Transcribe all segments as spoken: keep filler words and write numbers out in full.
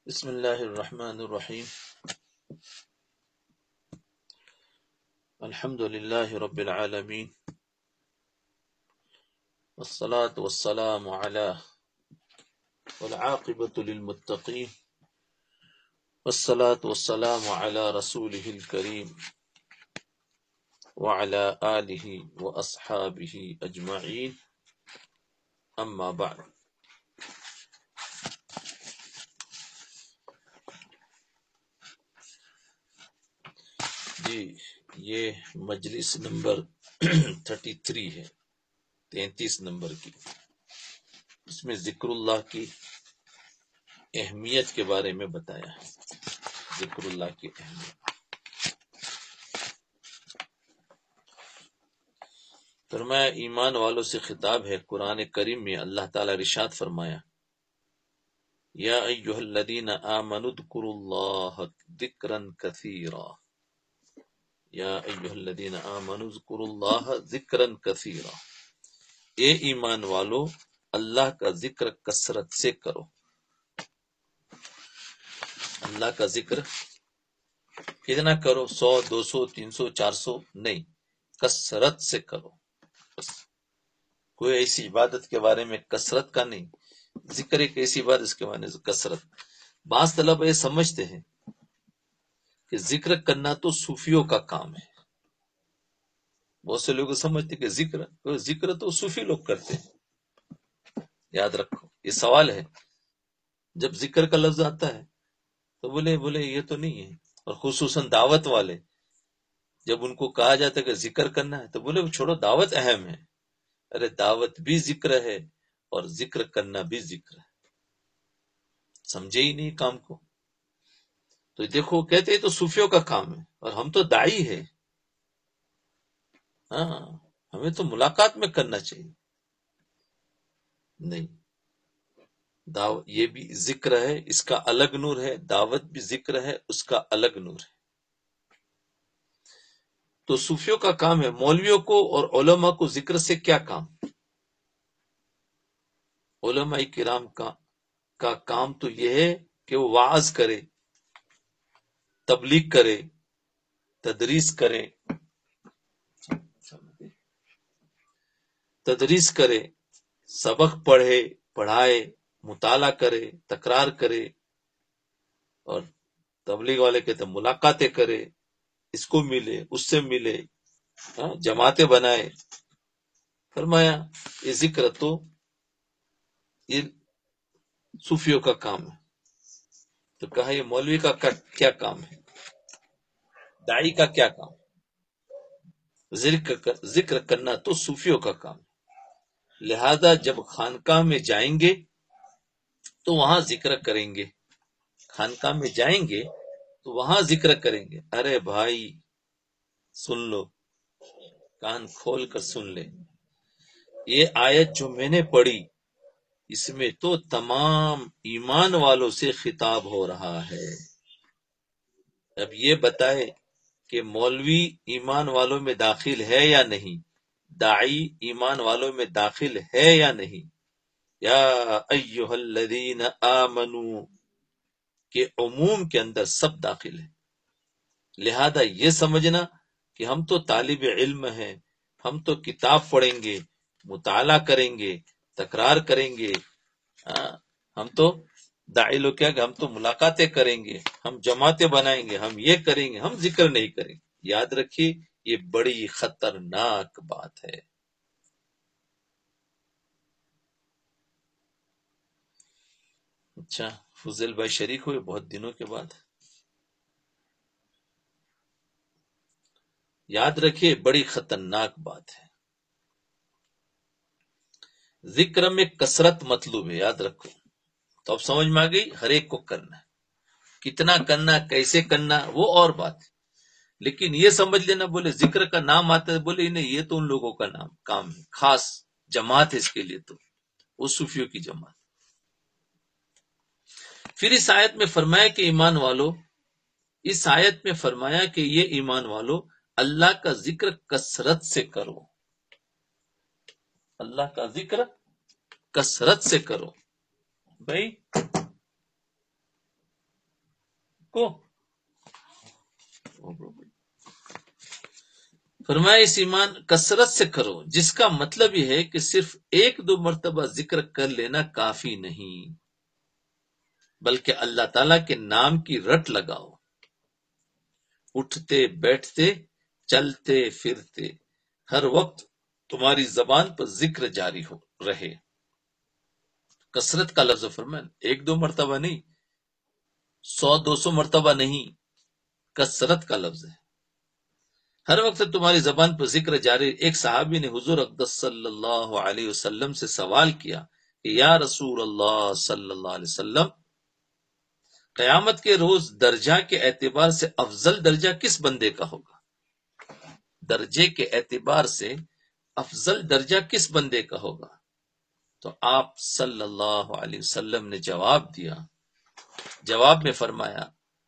بسم اللہ الرحمن الرحیم الحمد للہ رب العالمین والصلاة والسلام علی والعاقبۃ للمتقین والصلاة والسلام علی رسولہ الکریم وعلی آلہ واصحابہ اجمعین اما بعد۔ جی یہ مجلس نمبر تھرٹی تھری ہے، تینتیس نمبر کی۔ اس میں ذکر اللہ کی اہمیت کے بارے میں بتایا ہے، ذکر اللہ کی اہمیت۔ فرمایا ایمان والوں سے خطاب ہے۔ قرآن کریم میں اللہ تعالیٰ ارشاد فرمایا، یا ایھا الذین آمنوا اذکروا اللہ ذکرا کثیرا، یا ایھا الذین آمنوا اذکروا اللہ ذکرا کثیرا، اے ایمان والو اللہ کا ذکر کثرت سے کرو۔ اللہ کا ذکر کتنا کرو؟ سو، دو سو، تین سو، چار سو نہیں، کثرت سے کرو۔ کوئی ایسی عبادت کے بارے میں کثرت کا نہیں، ذکر ایک ایسی بات اس کے معنی کثرت۔ بعض طلبہ یہ سمجھتے ہیں کہ ذکر کرنا تو صوفیوں کا کام ہے۔ بہت سے لوگ سمجھتے کہ ذکر ذکر تو صوفی لوگ کرتے ہیں۔ یاد رکھو یہ سوال ہے، جب ذکر کا لفظ آتا ہے تو بولے بولے یہ تو نہیں ہے، اور خصوصاً دعوت والے جب ان کو کہا جاتا ہے کہ ذکر کرنا ہے تو بولے چھوڑو دعوت اہم ہے۔ ارے دعوت بھی ذکر ہے اور ذکر کرنا بھی ذکر ہے، سمجھے ہی نہیں کام کو۔ تو دیکھو کہتے ہیں تو صوفیوں کا کام ہے، اور ہم تو داعی ہے، ہاں ہمیں تو ملاقات میں کرنا چاہیے۔ نہیں، دعوت یہ بھی ذکر ہے، اس کا الگ نور ہے، دعوت بھی ذکر ہے، اس کا الگ نور ہے۔ تو صوفیوں کا کام ہے۔ مولویوں کو اور علماء کو ذکر سے کیا کام؟ علماء کرام کا کا کام تو یہ ہے کہ وہ وعظ کرے، تبلیغ کرے، تدریس کرے تدریس کرے سبق پڑھے، پڑھائے، مطالعہ کرے، تکرار کرے، اور تبلیغ والے کہتے ہیں ملاقاتیں کرے، اس کو ملے، اس سے ملے، جماعتیں بنائے۔ فرمایا یہ ذکر تو یہ صوفیوں کا کام ہے۔ تو کہا یہ مولوی کا کیا کام ہے، داعی کا کیا کام؟ ذکر کرنا تو صوفیوں کا کام ہے۔ لہذا جب خانقاہ میں جائیں گے تو وہاں ذکر کریں گے، خانقاہ میں جائیں گے تو وہاں ذکر کریں گے۔ ارے بھائی سن لو، کان کھول کر سن لے، یہ آیت جو میں نے پڑھی اس میں تو تمام ایمان والوں سے خطاب ہو رہا ہے۔ اب یہ بتائے کہ مولوی ایمان والوں میں داخل ہے یا نہیں، داعی ایمان والوں میں داخل ہے یا نہیں؟ یا ایھا الذین آمنوا کے عموم کے اندر سب داخل ہے۔ لہذا یہ سمجھنا کہ ہم تو طالب علم ہیں، ہم تو کتاب پڑھیں گے، مطالعہ کریں گے، تکرار کریں گے، ہم تو داعی لوگ کیا کہ ہم تو ملاقاتیں کریں گے، ہم جماعتیں بنائیں گے، ہم یہ کریں گے، ہم ذکر نہیں کریں گے۔ یاد رکھیے یہ بڑی خطرناک بات ہے۔ اچھا فضل بھائی شریک ہوئے بہت دنوں کے بعد۔ یاد رکھیے بڑی خطرناک بات ہے، ذکر میں کثرت مطلوب ہے، یاد رکھو۔ تو اب سمجھ میں آ گئی، ہر ایک کو کرنا ہے، کتنا کرنا، کیسے کرنا وہ اور بات ہے، لیکن یہ سمجھ لینا بولے ذکر کا نام آتا ہے بولے نہیں یہ تو ان لوگوں کا نام کام ہے، خاص جماعت ہے اس کے لیے، تو وہ صوفیوں کی جماعت۔ پھر اس آیت میں فرمایا کہ ایمان والو، اس آیت میں فرمایا کہ یہ ایمان والو اللہ کا ذکر کثرت سے کرو، اللہ کا ذکر کثرت سے کرو۔ بھائی کو فرمایا اس ایمان کثرت سے کرو، جس کا مطلب یہ ہے کہ صرف ایک دو مرتبہ ذکر کر لینا کافی نہیں، بلکہ اللہ تعالیٰ کے نام کی رٹ لگاؤ، اٹھتے بیٹھتے چلتے پھرتے ہر وقت تمہاری زبان پر ذکر جاری ہو رہے۔ کثرت کا لفظ فرمان ایک دو مرتبہ نہیں، سو دو سو مرتبہ نہیں، کثرت کا لفظ ہے، ہر وقت تمہاری زبان پر ذکر جاری۔ ایک صحابی نے حضور اقدس صلی اللہ علیہ وسلم سے سوال کیا کہ یا رسول اللہ صلی اللہ علیہ وسلم، قیامت کے روز درجہ کے اعتبار سے افضل درجہ کس بندے کا ہوگا؟ درجے کے اعتبار سے افضل درجہ کس بندے کا ہوگا؟ تو آپ صلی اللہ علیہ وسلم نے جواب دیا، جواب میں فرمایا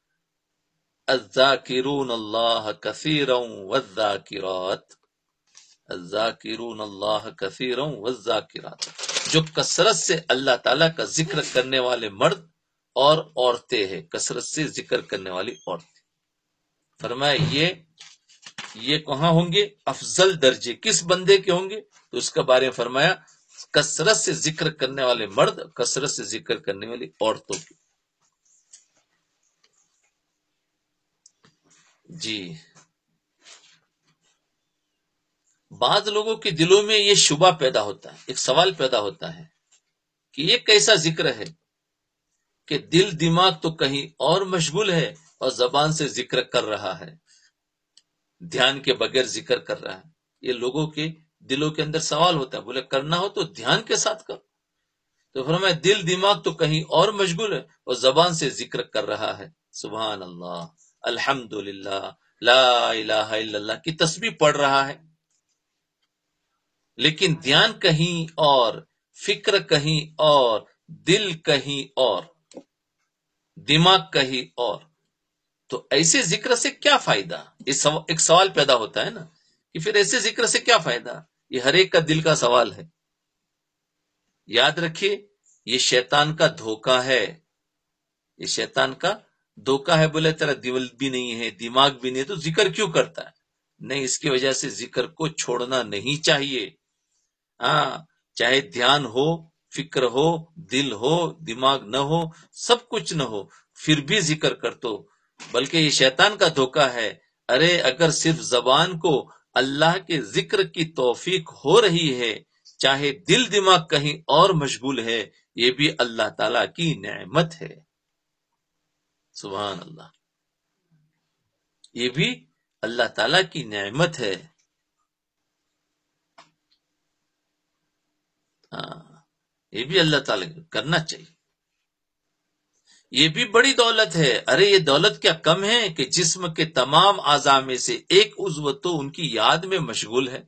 الذاکرون اللہ کثیرا والذاکرات، الذاکرون اللہ کثیرا والذاکرات، جو کثرت سے اللہ تعالیٰ کا ذکر کرنے والے مرد اور عورتیں ہیں، کثرت سے ذکر کرنے والی عورتیں۔ فرمایا یہ یہ کہاں ہوں گے؟ افضل درجے کس بندے کے ہوں گے؟ تو اس کے بارے میں فرمایا کثرت سے ذکر کرنے والے مرد، کثرت سے ذکر کرنے والی عورتوں کی۔ جی، بعض لوگوں کے دلوں میں یہ شبہ پیدا ہوتا ہے، ایک سوال پیدا ہوتا ہے کہ یہ کیسا ذکر ہے کہ دل دماغ تو کہیں اور مشغول ہے اور زبان سے ذکر کر رہا ہے، دھیان کے بغیر ذکر کر رہا ہے۔ یہ لوگوں کے دلوں کے اندر سوال ہوتا ہے، بولے کرنا ہو تو دھیان کے ساتھ کر، تو فرمایا دل دماغ تو کہیں اور مشغول ہے اور زبان سے ذکر کر رہا ہے، سبحان اللہ، الحمدللہ، لا الہ الا اللہ کی تسبیح پڑھ رہا ہے، لیکن دھیان کہیں اور، فکر کہیں اور، دل کہیں اور، دماغ کہیں اور، تو ایسے ذکر سے کیا فائدہ؟ ایک سوال پیدا ہوتا ہے نا کہ پھر ایسے ذکر سے کیا فائدہ؟ یہ ہر ایک کا دل کا سوال ہے۔ یاد رکھیے یہ شیطان کا دھوکہ ہے، یہ شیطان کا دھوکہ ہے۔ بولے تیرا دل بھی نہیں ہے، دماغ بھی نہیں ہے، تو ذکر کیوں کرتا ہے؟ نہیں، اس کی وجہ سے ذکر کو چھوڑنا نہیں چاہیے۔ ہاں، چاہے دھیان ہو، فکر ہو، دل ہو، دماغ نہ ہو، سب کچھ نہ ہو، پھر بھی ذکر کر تو، بلکہ یہ شیطان کا دھوکہ ہے۔ ارے اگر صرف زبان کو اللہ کے ذکر کی توفیق ہو رہی ہے، چاہے دل دماغ کہیں اور مشغول ہے، یہ بھی اللہ تعالی کی نعمت ہے، سبحان اللہ، یہ بھی اللہ تعالی کی نعمت ہے۔ ہاں، یہ بھی اللہ تعالی کرنا چاہیے، یہ بھی بڑی دولت ہے۔ ارے یہ دولت کیا کم ہے کہ جسم کے تمام اعضاء میں سے ایک عضو تو ان کی یاد میں مشغول ہے،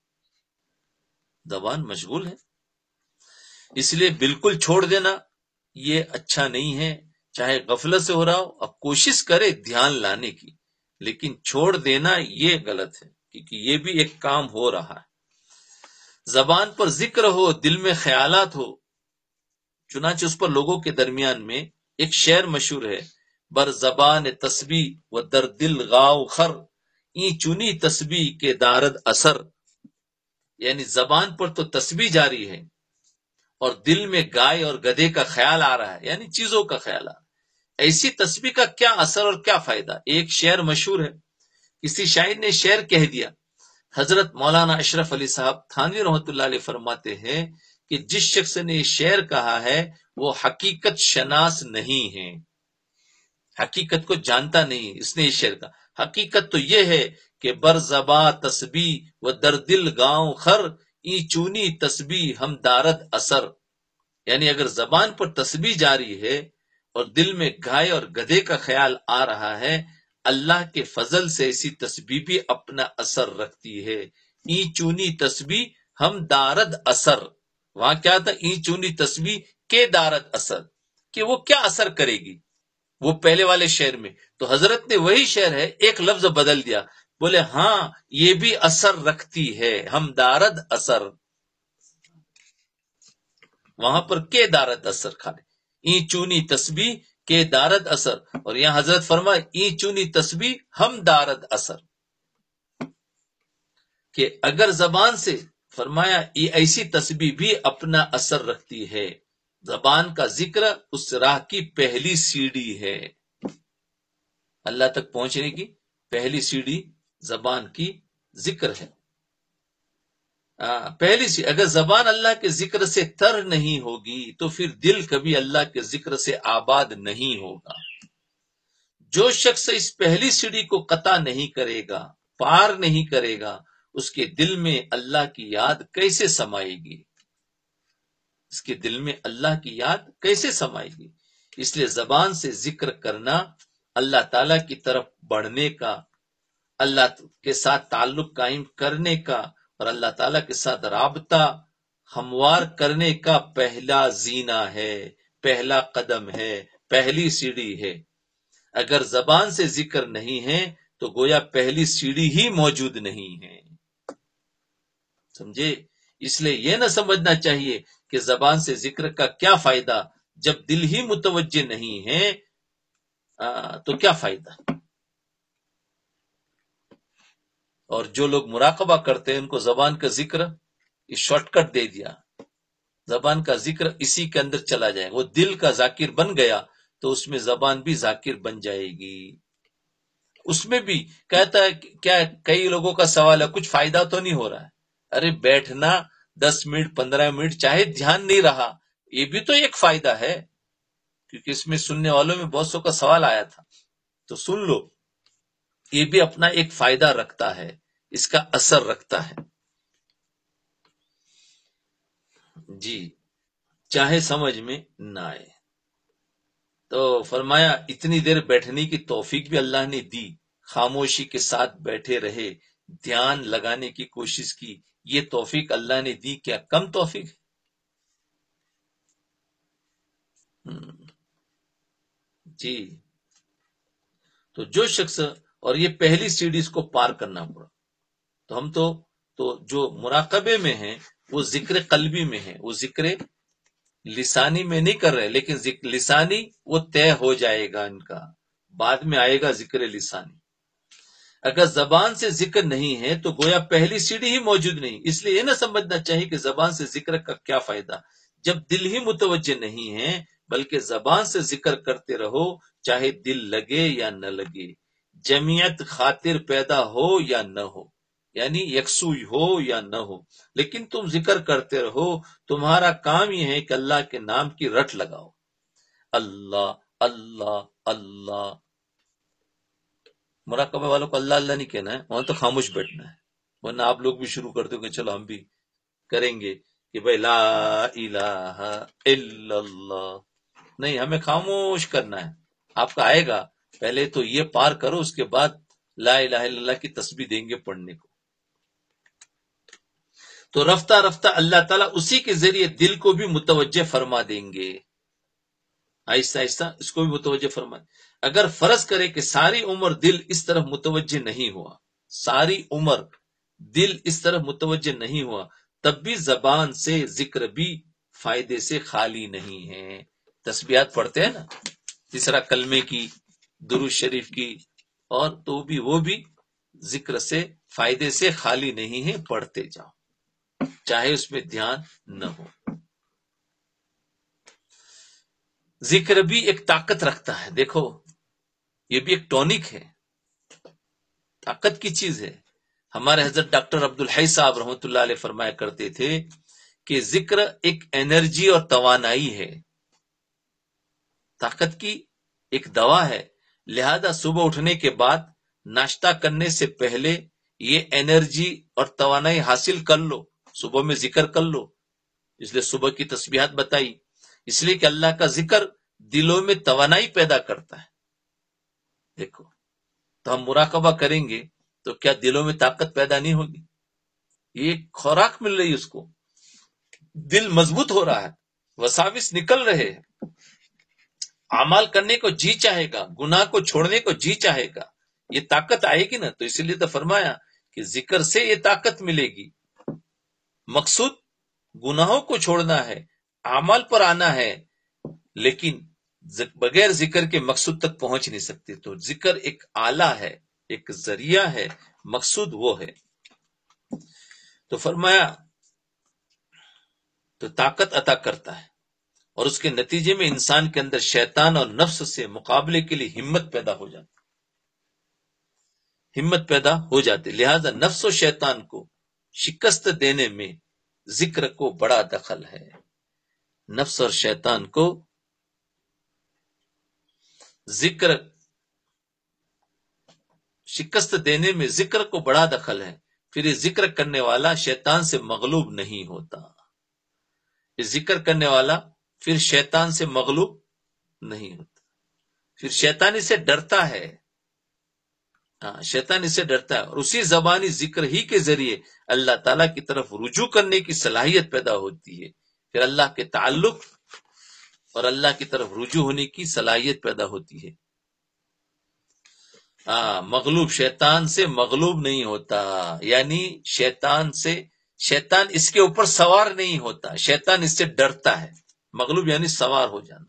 زبان مشغول ہے، اس لیے بالکل چھوڑ دینا یہ اچھا نہیں ہے۔ چاہے غفلت سے ہو رہا ہو، اب کوشش کرے دھیان لانے کی، لیکن چھوڑ دینا یہ غلط ہے، کیونکہ یہ بھی ایک کام ہو رہا ہے۔ زبان پر ذکر ہو، دل میں خیالات ہو، چنانچہ اس پر لوگوں کے درمیان میں ایک شعر مشہور ہے، بر زبان تسبیح و در دل غاؤ خر، این چنی تسبیح کے دارد اثر، یعنی زبان پر تو تسبیح جاری ہے اور دل میں گائے اور گدھے کا خیال آ رہا ہے، یعنی چیزوں کا خیال آ رہا ہے، ایسی تسبیح کا کیا اثر اور کیا فائدہ؟ ایک شعر مشہور ہے، کسی شاعر نے شعر کہہ دیا، حضرت مولانا اشرف علی صاحب تھانوی رحمۃ اللہ علیہ فرماتے ہیں کہ جس شخص نے شعر کہا ہے وہ حقیقت شناس نہیں ہے، حقیقت کو جانتا نہیں، اس نے یہ شعر کہا۔ حقیقت تو یہ ہے کہ بر زبا تسبیح و در دل گاؤں خر، ای چونی تسبیح ہم دارد اثر، یعنی اگر زبان پر تسبیح جاری ہے اور دل میں گائے اور گدھے کا خیال آ رہا ہے، اللہ کے فضل سے ایسی تسبیح بھی اپنا اثر رکھتی ہے۔ ای چونی تسبیح ہم دارد اثر، وہاں کیا تھا؟ ای چونی تسبیح کے دارد اثر، کہ وہ کیا اثر کرے گی وہ پہلے والے شعر میں، تو حضرت نے وہی شعر ہے ایک لفظ بدل دیا، بولے ہاں یہ بھی اثر رکھتی ہے، ہم دارد اثر، وہاں پر کے دارد اثر کھا لے، ای چونی تسبیح کہ دارد اثر، اور یہاں حضرت فرمائے ای چونی تسبیح ہم دارد اثر، کہ اگر زبان سے فرمایا یہ ایسی تسبیح بھی اپنا اثر رکھتی ہے. زبان کا ذکر اس راہ کی پہلی سیڑھی ہے، اللہ تک پہنچنے کی پہلی سیڑھی زبان کی ذکر ہے. پہلی سی اگر زبان اللہ کے ذکر سے تر نہیں ہوگی تو پھر دل کبھی اللہ کے ذکر سے آباد نہیں ہوگا. جو شخص اس پہلی سیڑھی کو قطع نہیں کرے گا، پار نہیں کرے گا، اس کے دل میں اللہ کی یاد کیسے سمائے گی؟ اس کے دل میں اللہ کی یاد کیسے سمائے گی؟ اس لیے زبان سے ذکر کرنا اللہ تعالی کی طرف بڑھنے کا، اللہ کے ساتھ تعلق قائم کرنے کا اور اللہ تعالی کے ساتھ رابطہ ہموار کرنے کا پہلا زینہ ہے، پہلا قدم ہے، پہلی سیڑھی ہے. اگر زبان سے ذکر نہیں ہے تو گویا پہلی سیڑھی ہی موجود نہیں ہے. سمجھے؟ اس لیے یہ نہ سمجھنا چاہیے کہ زبان سے ذکر کا کیا فائدہ، جب دل ہی متوجہ نہیں ہے تو کیا فائدہ. اور جو لوگ مراقبہ کرتے ہیں ان کو زبان کا ذکر یہ شارٹ کٹ دے دیا، زبان کا ذکر اسی کے اندر چلا جائے گا. وہ دل کا ذاکر بن گیا تو اس میں زبان بھی ذاکر بن جائے گی. اس میں بھی کہتا ہے کیا، کئی لوگوں کا سوال ہے کچھ فائدہ تو نہیں ہو رہا ہے. ارے بیٹھنا دس منٹ پندرہ منٹ چاہے دھیان نہیں رہا، یہ بھی تو ایک فائدہ ہے، کیونکہ اس میں سننے والوں میں بہت سو کا سوال آیا تھا، تو سن لو. یہ بھی اپنا ایک فائدہ رکھتا ہے، اس کا اثر رکھتا ہے. جی چاہے سمجھ میں نہ آئے. تو فرمایا اتنی دیر بیٹھنے کی توفیق بھی اللہ نے دی، خاموشی کے ساتھ بیٹھے رہے، دھیان لگانے کی کوشش کی، یہ توفیق اللہ نے دی. کیا کم توفیق ہے؟ جی تو جو شخص، اور یہ پہلی سیڑھی کو پار کرنا پڑا. تو ہم تو تو جو مراقبے میں ہیں وہ ذکر قلبی میں ہیں، وہ ذکر لسانی میں نہیں کر رہے، لیکن ذکر لسانی وہ طے ہو جائے گا، ان کا بعد میں آئے گا ذکر لسانی. اگر زبان سے ذکر نہیں ہے تو گویا پہلی سیڑھی ہی موجود نہیں. اس لیے یہ نہ سمجھنا چاہیے کہ زبان سے ذکر کا کیا فائدہ، جب دل ہی متوجہ نہیں ہے، بلکہ زبان سے ذکر کرتے رہو چاہے دل لگے یا نہ لگے، جمعیت خاطر پیدا ہو یا نہ ہو، یعنی یکسوئی ہو یا نہ ہو، لیکن تم ذکر کرتے رہو. تمہارا کام یہ ہے کہ اللہ کے نام کی رٹ لگاؤ، اللہ اللہ اللہ. مراقبہ والوں کو اللہ اللہ نہیں کہنا ہے، وہاں تو خاموش بیٹھنا ہے. ورنہ آپ لوگ بھی شروع کر دو کہ چلو ہم بھی کریں گے کہ بھائی لا الہ الا اللہ، نہیں، ہمیں خاموش کرنا ہے. آپ کا آئے گا، پہلے تو یہ پار کرو، اس کے بعد لا الہ الا اللہ کی تسبیح دیں گے پڑھنے کو. تو رفتہ رفتہ اللہ تعالیٰ اسی کے ذریعے دل کو بھی متوجہ فرما دیں گے، آہستہ آہستہ اس کو بھی متوجہ فرما. اگر فرض کرے کہ ساری عمر دل اس طرف متوجہ نہیں ہوا، ساری عمر دل اس طرف متوجہ نہیں ہوا، تب بھی زبان سے ذکر بھی فائدے سے خالی نہیں ہے. تسبیحات پڑھتے ہیں نا، تیسرا کلمے کی، درود شریف کی، اور تو بھی وہ بھی ذکر سے فائدے سے خالی نہیں ہے، پڑھتے جاؤ چاہے اس میں دھیان نہ ہو. ذکر بھی ایک طاقت رکھتا ہے، دیکھو یہ بھی ایک ٹونک ہے، طاقت کی چیز ہے. ہمارے حضرت ڈاکٹر عبدالحی صاحب رحمۃ اللہ علیہ فرمایا کرتے تھے کہ ذکر ایک انرجی اور توانائی ہے، طاقت کی ایک دوا ہے. لہذا صبح اٹھنے کے بعد ناشتہ کرنے سے پہلے یہ انرجی اور توانائی حاصل کر لو، صبح میں ذکر کر لو. اس لیے صبح کی تسبیحات بتائی، اس لیے کہ اللہ کا ذکر دلوں میں توانائی پیدا کرتا ہے. دیکھو تو ہم مراقبہ کریں گے تو کیا دلوں میں طاقت پیدا نہیں ہوگی؟ یہ خوراک مل رہی ہے، اس کو دل مضبوط ہو رہا ہے، وساوس نکل رہے ہیں، اعمال کرنے کو جی چاہے گا، گناہ کو چھوڑنے کو جی چاہے گا. یہ طاقت آئے گی نا. تو اسی لیے تو فرمایا کہ ذکر سے یہ طاقت ملے گی. مقصود گناہوں کو چھوڑنا ہے، اعمال پر آنا ہے، لیکن بغیر ذکر کے مقصود تک پہنچ نہیں سکتے. تو ذکر ایک آلہ ہے، ایک ذریعہ ہے، مقصود وہ ہے. تو فرمایا تو طاقت عطا کرتا ہے، اور اس کے نتیجے میں انسان کے اندر شیطان اور نفس سے مقابلے کے لیے ہمت پیدا ہو جاتی ہمت پیدا ہو جاتی لہذا نفس و شیطان کو شکست دینے میں ذکر کو بڑا دخل ہے. نفس اور شیطان کو ذکر شکست دینے میں ذکر کو بڑا دخل ہے. پھر یہ ذکر کرنے والا شیطان سے مغلوب نہیں ہوتا. یہ ذکر کرنے والا پھر شیطان سے مغلوب نہیں ہوتا، پھر شیطان اس سے ڈرتا ہے. ہاں، شیطان اس سے ڈرتا ہے، اور اسی زبانی ذکر ہی کے ذریعے اللہ تعالیٰ کی طرف رجوع کرنے کی صلاحیت پیدا ہوتی ہے. پھر اللہ کے تعلق اور اللہ کی طرف رجوع ہونے کی صلاحیت پیدا ہوتی ہے. ہاں، مغلوب شیطان سے مغلوب نہیں ہوتا، یعنی شیطان سے شیطان اس کے اوپر سوار نہیں ہوتا، شیطان اس سے ڈرتا ہے. مغلوب یعنی سوار ہو جانا،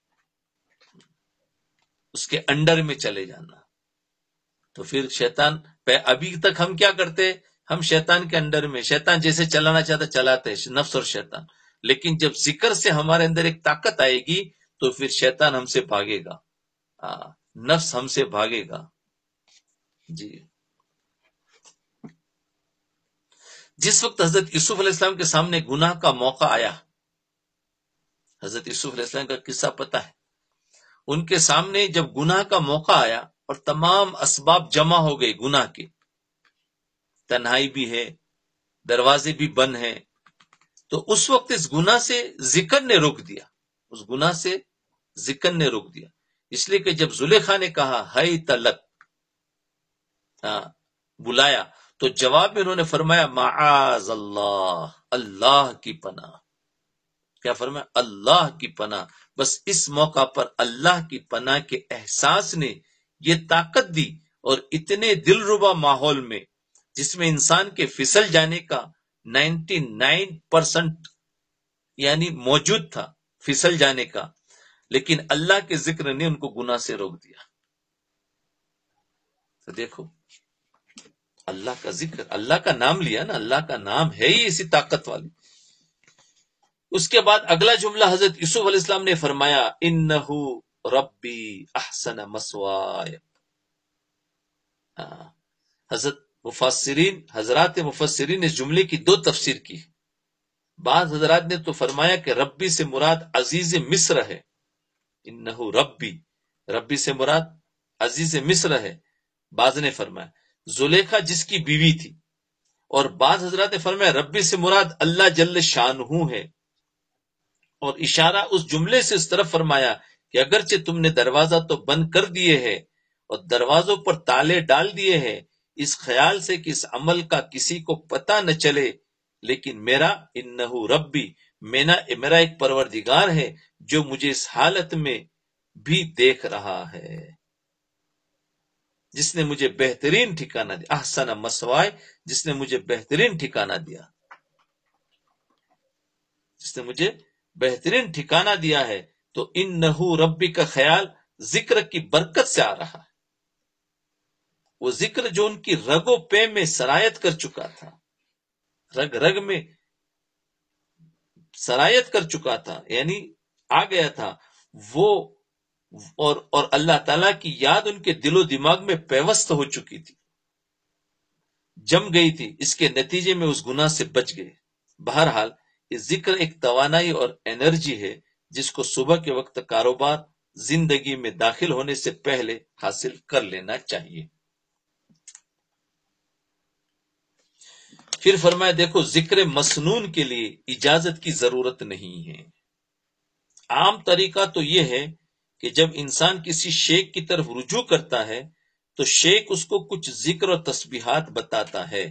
اس کے انڈر میں چلے جانا. تو پھر شیطان ابھی تک ہم کیا کرتے، ہم شیطان کے انڈر میں، شیطان جیسے چلانا چاہتا چلاتے ہیں، نفس اور شیطان. لیکن جب ذکر سے ہمارے اندر ایک طاقت آئے گی تو پھر شیطان ہم سے بھاگے گا، نفس ہم سے بھاگے گا. جی، جس وقت حضرت یوسف علیہ السلام کے سامنے گناہ کا موقع آیا، حضرت یوسف علیہ السلام کا قصہ پتہ ہے، ان کے سامنے جب گناہ کا موقع آیا اور تمام اسباب جمع ہو گئے گناہ کے، تنہائی بھی ہے، دروازے بھی بند ہیں، تو اس وقت اس گناہ سے ذکر نے روک دیا، اس گناہ سے ذکر نے روک دیا. اس لیے کہ جب زلیخا نے کہا ہائی تلک، بلایا، تو جواب میں انہوں نے فرمایا معاذ اللہ، اللہ کی پناہ. کیا فرمایا؟ اللہ کی پناہ. بس اس موقع پر اللہ کی پناہ کے احساس نے یہ طاقت دی، اور اتنے دلربا ماحول میں جس میں انسان کے پھسل جانے کا نائنٹی نائن پرسنٹ یعنی موجود تھا، پھسل جانے کا، لیکن اللہ کے ذکر نے ان کو گناہ سے روک دیا. تو دیکھو اللہ کا ذکر، اللہ کا نام لیا نا، اللہ کا نام ہے ہی اسی طاقت والی. اس کے بعد اگلا جملہ حضرت یوسف علیہ السلام نے فرمایا انہو ربی احسن مسوائے. حضرت مفسرین حضرات مفسرین اس جملے کی دو تفسیر کی. بعض حضرات نے تو فرمایا کہ ربی سے مراد عزیز مصر ہے، انہو ربی، ربی سے مراد عزیز مصر ہے. بعض نے فرمایا زلیخا جس کی بیوی تھی، اور بعض حضرات نے فرمایا ربی سے مراد اللہ جل شانہ ہے. اور اشارہ اس جملے سے اس طرف فرمایا کہ اگرچہ تم نے دروازہ تو بند کر دیے ہے اور دروازوں پر تالے ڈال دیے ہیں، اس خیال سے کہ اس عمل کا کسی کو پتہ نہ چلے، لیکن میرا انہو ربی، مینا میرا ایک پروردگار ہے جو مجھے اس حالت میں بھی دیکھ رہا ہے، جس نے مجھے بہترین ٹھکانہ دیا. احسن مسوائے، جس نے مجھے بہترین ٹھکانہ دیا، جس نے مجھے بہترین ٹھکانہ دیا ہے. تو انہو ربی کا خیال ذکر کی برکت سے آ رہا ہے. وہ ذکر جو ان کی رگ و پے میں سرایت کر چکا تھا، رگ رگ میں سرایت کر چکا تھا، یعنی آ گیا تھا وہ، اور اور اللہ تعالیٰ کی یاد ان کے دل و دماغ میں پیوست ہو چکی تھی، جم گئی تھی. اس کے نتیجے میں اس گناہ سے بچ گئے. بہرحال یہ ذکر ایک توانائی اور انرجی ہے جس کو صبح کے وقت کاروبار زندگی میں داخل ہونے سے پہلے حاصل کر لینا چاہیے. پھر فرمایا دیکھو ذکر مسنون کے لیے اجازت کی ضرورت نہیں ہے. عام طریقہ تو یہ ہے کہ جب انسان کسی شیخ کی طرف رجوع کرتا ہے تو شیخ اس کو کچھ ذکر و تسبیحات بتاتا ہے.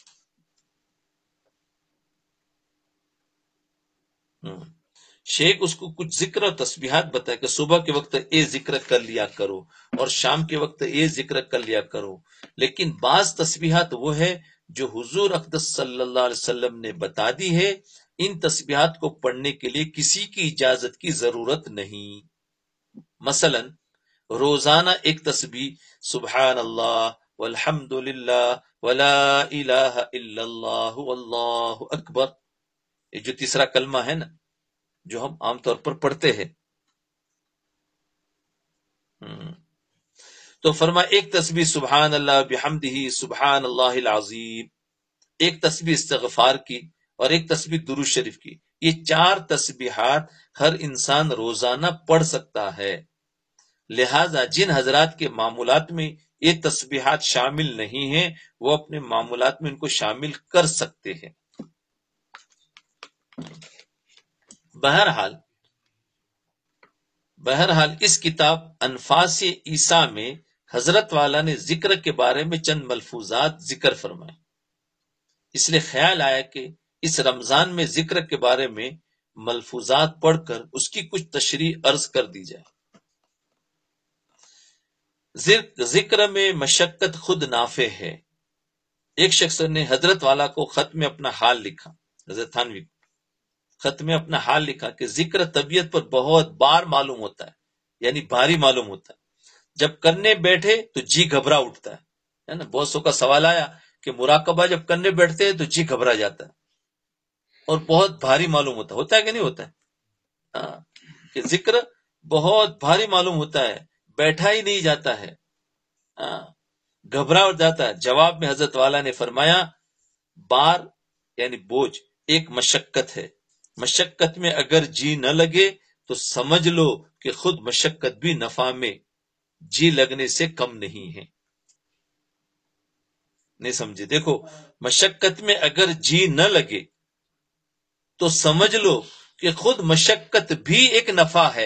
شیخ اس کو کچھ ذکر و تسبیحات بتائے کہ صبح کے وقت اے ذکر کر لیا کرو اور شام کے وقت اے ذکر کر لیا کرو. لیکن بعض تسبیحات وہ ہے جو حضور اقدس صلی اللہ علیہ وسلم نے بتا دی ہے، ان تسبیحات کو پڑھنے کے لیے کسی کی اجازت کی ضرورت نہیں. مثلا روزانہ ایک تسبیح سبحان اللہ والحمد للہ ولا الہ الا اللہ واللہ اکبر، یہ جو تیسرا کلمہ ہے نا جو ہم عام طور پر پڑھتے ہیں، تو فرما ایک تسبیح سبحان اللہ بحمدہ سبحان اللہ العظیم، ایک تسبیح استغفار کی اور ایک تسبیح درود شریف کی، یہ چار تسبیحات ہر انسان روزانہ پڑھ سکتا ہے۔ لہذا جن حضرات کے معمولات میں یہ تسبیحات شامل نہیں ہیں وہ اپنے معمولات میں ان کو شامل کر سکتے ہیں۔ بہرحال بہرحال اس کتاب انفاس عیسیٰ میں حضرت والا نے ذکر کے بارے میں چند ملفوظات ذکر فرمائے، اس لیے خیال آیا کہ اس رمضان میں ذکر کے بارے میں ملفوظات پڑھ کر اس کی کچھ تشریح عرض کر دی جائے۔ ذکر میں مشقت خود نافع ہے۔ ایک شخص نے حضرت والا کو خط میں اپنا حال لکھا، حضرت تھانوی خط میں اپنا حال لکھا کہ ذکر طبیعت پر بہت بار معلوم ہوتا ہے، یعنی بھاری معلوم ہوتا ہے، جب کرنے بیٹھے تو جی گھبرا اٹھتا ہے ہے نا۔ بہت سو کا سوال آیا کہ مراقبہ جب کرنے بیٹھتے ہیں تو جی گھبرا جاتا ہے اور بہت بھاری معلوم ہوتا ہے ہوتا ہے کہ نہیں ہوتا ہے؟ ہاں، کہ ذکر بہت بھاری معلوم ہوتا ہے، بیٹھا ہی نہیں جاتا ہے، ہاں، گھبرا جاتا ہے۔ جواب میں حضرت والا نے فرمایا بار یعنی بوجھ ایک مشقت ہے، مشقت میں اگر جی نہ لگے تو سمجھ لو کہ خود مشقت بھی نفع میں جی لگنے سے کم نہیں ہے۔ نہیں سمجھے؟ دیکھو، مشقت میں اگر جی نہ لگے تو سمجھ لو کہ خود مشقت بھی ایک نفع ہے۔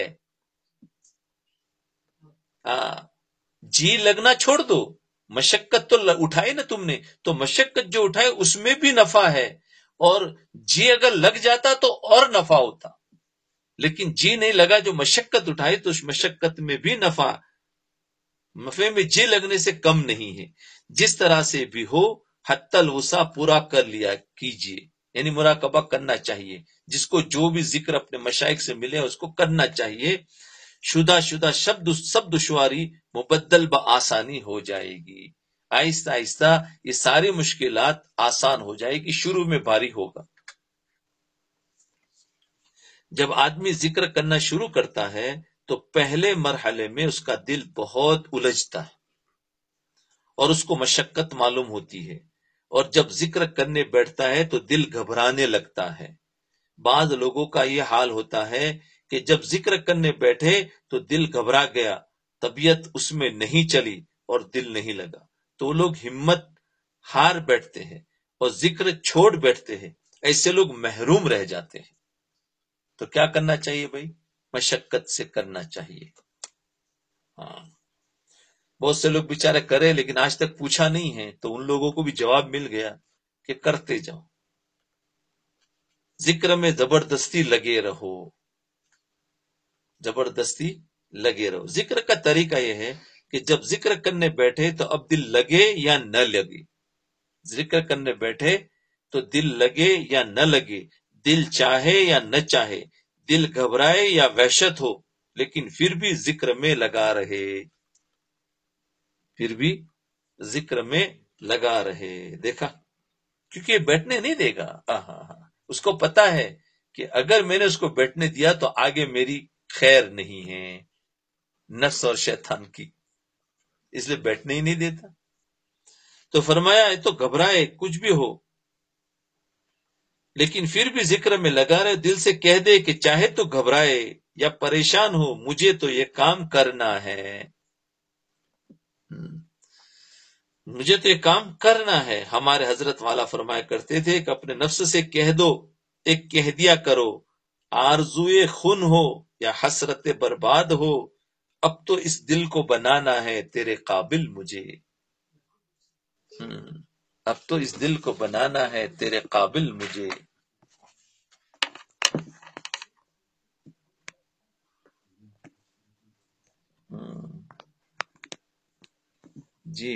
ہاں، جی لگنا چھوڑ دو، مشقت تو اٹھائی نا تم نے، تو مشقت جو اٹھائے اس میں بھی نفع ہے، اور جی اگر لگ جاتا تو اور نفع ہوتا، لیکن جی نہیں لگا، جو مشقت اٹھائی تو اس مشقت میں بھی نفع، نفع میں جی لگنے سے کم نہیں ہے۔ جس طرح سے بھی ہو حتی الوسع پورا کر لیا کیجیے، یعنی مراقبہ کرنا چاہیے، جس کو جو بھی ذکر اپنے مشائخ سے ملے اس کو کرنا چاہیے۔ شدہ شدہ شبد سب دشواری مبدل بآسانی ہو جائے گی، آہستہ آہستہ یہ ساری مشکلات آسان ہو جائے گی، شروع میں بھاری ہوگا۔ جب آدمی ذکر کرنا شروع کرتا ہے تو پہلے مرحلے میں اس کا دل بہت الجھتا ہے اور اس کو مشقت معلوم ہوتی ہے، اور جب ذکر کرنے بیٹھتا ہے تو دل گھبرانے لگتا ہے۔ بعض لوگوں کا یہ حال ہوتا ہے کہ جب ذکر کرنے بیٹھے تو دل گھبرا گیا، طبیعت اس میں نہیں چلی اور دل نہیں لگا، تو وہ لوگ ہمت ہار بیٹھتے ہیں اور ذکر چھوڑ بیٹھتے ہیں، ایسے لوگ محروم رہ جاتے ہیں۔ تو کیا کرنا چاہیے بھائی؟ مشقت سے کرنا چاہیے۔ ہاں، بہت سے لوگ بیچارے کرے لیکن آج تک پوچھا نہیں ہے، تو ان لوگوں کو بھی جواب مل گیا کہ کرتے جاؤ، ذکر میں زبردستی لگے رہو، زبردستی لگے رہو۔ ذکر کا طریقہ یہ ہے کہ جب ذکر کرنے بیٹھے تو اب دل لگے یا نہ لگے، ذکر کرنے بیٹھے تو دل لگے یا نہ لگے، دل چاہے یا نہ چاہے، دل گھبرائے یا وحشت ہو، لیکن پھر بھی ذکر میں لگا رہے، پھر بھی ذکر میں لگا رہے۔ دیکھا، کیونکہ یہ بیٹھنے نہیں دے گا، آہا ہاں، اس کو پتا ہے کہ اگر میں نے اس کو بیٹھنے دیا تو آگے میری خیر نہیں ہے، نفس اور شیطان کی، اس لیے بیٹھنے ہی نہیں دیتا۔ تو فرمایا یہ تو گھبرائے کچھ بھی ہو لیکن پھر بھی ذکر میں لگا رہے، دل سے کہہ دے کہ چاہے تو گھبرائے یا پریشان ہو، مجھے تو یہ کام کرنا ہے، مجھے تو یہ کام کرنا ہے۔ ہمارے حضرت والا فرمایا کرتے تھے کہ اپنے نفس سے کہہ دو، ایک کہہ دیا کرو، آرزوئے خون ہو یا حسرت برباد ہو، اب تو اس دل کو بنانا ہے تیرے قابل مجھے، اب تو اس دل کو بنانا ہے تیرے قابل مجھے۔ جی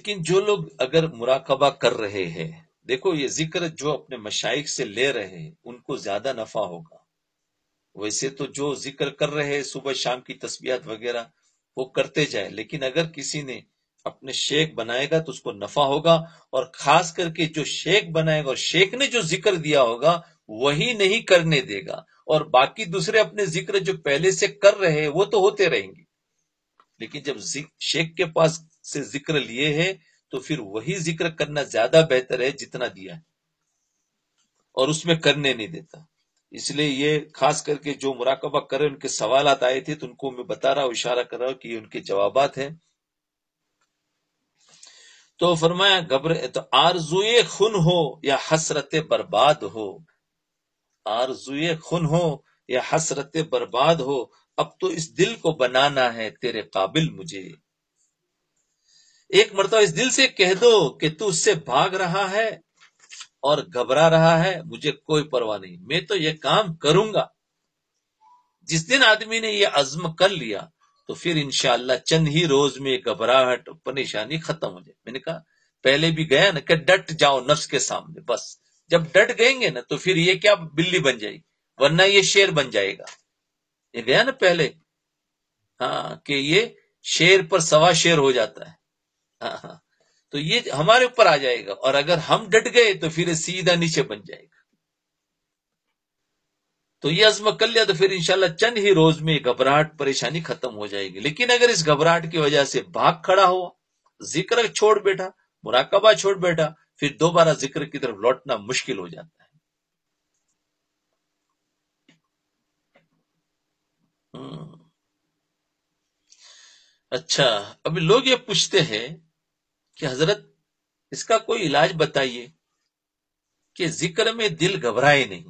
لیکن جو لوگ اگر مراقبہ کر رہے ہیں، دیکھو یہ ذکر جو اپنے مشائخ سے لے رہے ہیں ان کو زیادہ نفع ہوگا. ویسے تو جو ذکر کر رہے ہیں صبح شام کی تسبیحات وغیرہ وہ کرتے جائے، لیکن اگر کسی نے اپنے شیخ بنائے گا تو اس کو نفع ہوگا، اور خاص کر کے جو شیخ بنائے گا اور شیخ نے جو ذکر دیا ہوگا وہی نہیں کرنے دے گا، اور باقی دوسرے اپنے ذکر جو پہلے سے کر رہے ہیں وہ تو ہوتے رہیں گے. لیکن جب شیخ کے پاس سے ذکر لیے ہیں تو پھر وہی ذکر کرنا زیادہ بہتر ہے جتنا دیا ہے، اور اس میں کرنے نہیں دیتا. اس لیے یہ خاص کر کے جو مراقبہ کرے ان کے سوالات آئے تھے تو ان کو میں بتا رہا ہوں، اشارہ کر رہا ہوں کہ یہ ان کے جوابات ہیں. تو فرمایا گبر تو آرزوئے خون ہو یا حسرت برباد ہو، آرزوئے خون ہو یا حسرت برباد ہو، اب تو اس دل کو بنانا ہے تیرے قابل مجھے. ایک مرتبہ اس دل سے کہہ دو کہ تو اس سے بھاگ رہا ہے اور گھبرا رہا ہے، مجھے کوئی پرواہ نہیں، میں تو یہ کام کروں گا. جس دن آدمی نے یہ عزم کر لیا تو پھر انشاءاللہ چند ہی روز میں گھبراہٹ پریشانی ختم ہو جائے. میں نے کہا پہلے بھی گیا نا کہ ڈٹ جاؤ نفس کے سامنے، بس جب ڈٹ گئیں گے نا تو پھر یہ کیا بلی بن جائے گی، ورنہ یہ شیر بن جائے گا. یہ گیا نا پہلے، ہاں کہ یہ شیر پر سوا شیر ہو جاتا ہے. ہاں ہاں تو یہ ہمارے اوپر آ جائے گا، اور اگر ہم ڈٹ گئے تو پھر یہ سیدھا نیچے بن جائے گا. تو یہ عزم کر لیا تو پھر انشاءاللہ چند ہی روز میں گھبراہٹ پریشانی ختم ہو جائے گی. لیکن اگر اس گھبراہٹ کی وجہ سے بھاگ کھڑا ہوا، ذکر چھوڑ بیٹھا، مراقبہ چھوڑ بیٹھا، پھر دوبارہ ذکر کی طرف لوٹنا مشکل ہو جاتا ہے. اچھا، ابھی لوگ یہ پوچھتے ہیں کہ حضرت اس کا کوئی علاج بتائیے کہ ذکر میں دل گھبرائے نہیں.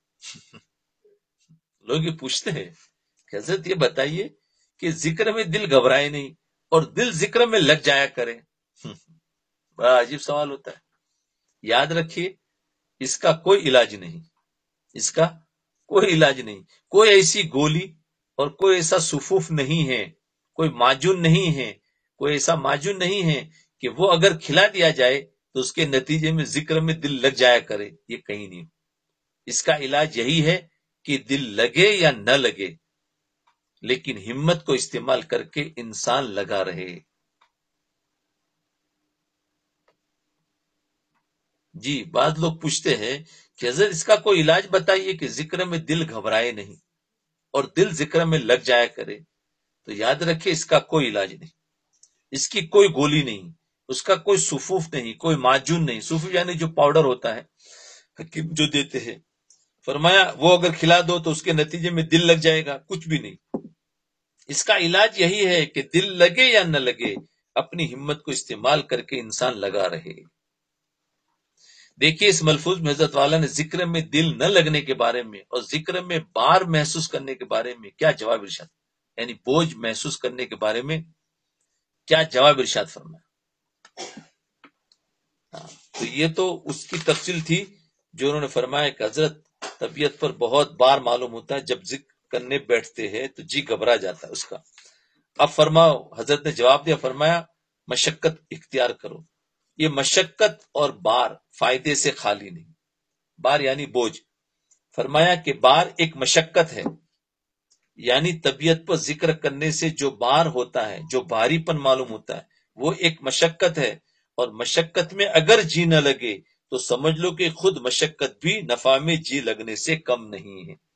لوگ یہ پوچھتے ہیں کہ حضرت یہ بتائیے کہ ذکر میں دل گھبرائے نہیں اور دل ذکر میں لگ جایا کرے. بڑا عجیب سوال ہوتا ہے. یاد رکھیے اس کا کوئی علاج نہیں، اس کا کوئی علاج نہیں. کوئی ایسی گولی اور کوئی ایسا سفوف نہیں ہے، کوئی معجون نہیں ہے، کوئی ایسا معجون نہیں ہے کہ وہ اگر کھلا دیا جائے تو اس کے نتیجے میں ذکر میں دل لگ جایا کرے. یہ کہیں نہیں. اس کا علاج یہی ہے کہ دل لگے یا نہ لگے لیکن ہمت کو استعمال کر کے انسان لگا رہے. جی بعض لوگ پوچھتے ہیں کہ حضرت اس کا کوئی علاج بتائیے کہ ذکر میں دل گھبرائے نہیں اور دل ذکر میں لگ جایا کرے. تو یاد رکھے اس کا کوئی علاج نہیں، اس کی کوئی گولی نہیں، اس کا کوئی سفوف نہیں، کوئی معجون نہیں. سفوف یعنی جو پاؤڈر ہوتا ہے حکیم جو دیتے ہیں، فرمایا وہ اگر کھلا دو تو اس کے نتیجے میں دل لگ جائے گا، کچھ بھی نہیں. اس کا علاج یہی ہے کہ دل لگے یا نہ لگے اپنی ہمت کو استعمال کر کے انسان لگا رہے. دیکھیے اس ملفوظ میں حضرت والا نے ذکر میں دل نہ لگنے کے بارے میں اور ذکر میں بار محسوس کرنے کے بارے میں کیا جواب ارشاد، یعنی بوجھ محسوس کرنے کے بارے میں کیا جواب ارشاد فرمایا. تو یہ تو اس کی تفصیل تھی جو انہوں نے فرمایا کہ حضرت طبیعت پر بہت بار معلوم ہوتا ہے، جب ذکر کرنے بیٹھتے ہیں تو جی گھبرا جاتا ہے اس کا. اب فرماؤ، حضرت نے جواب دیا، فرمایا مشقت اختیار کرو. یہ مشقت اور بار فائدے سے خالی نہیں. بار یعنی بوجھ. فرمایا کہ بار ایک مشقت ہے، یعنی طبیعت پر ذکر کرنے سے جو بار ہوتا ہے، جو بھاری پن معلوم ہوتا ہے، وہ ایک مشقت ہے. اور مشقت میں اگر جی نہ لگے تو سمجھ لو کہ خود مشقت بھی نفع میں جی لگنے سے کم نہیں ہے.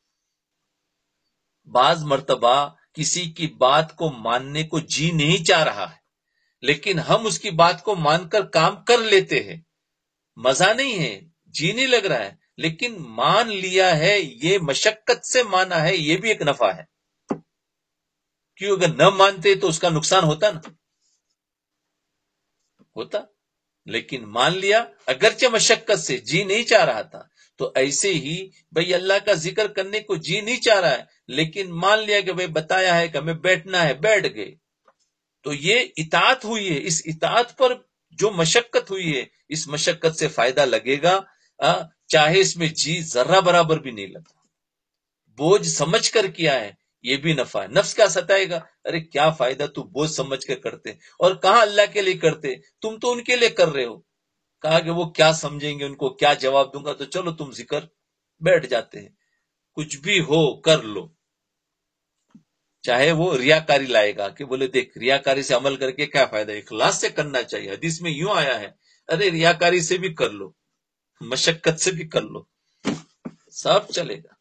بعض مرتبہ کسی کی بات کو ماننے کو جی نہیں چاہ رہا ہے لیکن ہم اس کی بات کو مان کر کام کر لیتے ہیں. مزہ نہیں ہے، جی نہیں لگ رہا ہے، لیکن مان لیا ہے. یہ مشقت سے مانا ہے، یہ بھی ایک نفع ہے. کیوں اگر نہ مانتے تو اس کا نقصان ہوتا نا، ہوتا. لیکن مان لیا اگرچہ مشقت سے، جی نہیں چاہ رہا تھا. تو ایسے ہی بھئی اللہ کا ذکر کرنے کو جی نہیں چاہ رہا ہے لیکن مان لیا کہ بھئی بتایا ہے کہ ہمیں بیٹھنا ہے، بیٹھ گئے. تو یہ اطاعت ہوئی ہے. اس اطاعت پر جو مشقت ہوئی ہے اس مشقت سے فائدہ لگے گا، چاہے اس میں جی ذرہ برابر بھی نہیں لگا. بوجھ سمجھ کر کیا ہے، یہ بھی نفع ہے. نفس کیا ستائے گا، ارے کیا فائدہ، تو بوجھ سمجھ کے کرتے، اور کہاں اللہ کے لیے کرتے، تم تو ان کے لیے کر رہے ہو. کہا کہ وہ کیا سمجھیں گے، ان کو کیا جواب دوں گا، تو چلو تم ذکر. بیٹھ جاتے ہیں. کچھ بھی ہو کر لو، چاہے وہ ریاکاری لائے گا کہ بولے دیکھ ریاکاری سے عمل کر کے کیا فائدہ، اخلاص سے کرنا چاہیے. حدیث میں یوں آیا ہے، ارے ریاکاری سے بھی کر لو، مشقت سے بھی کر لو، سب چلے گا.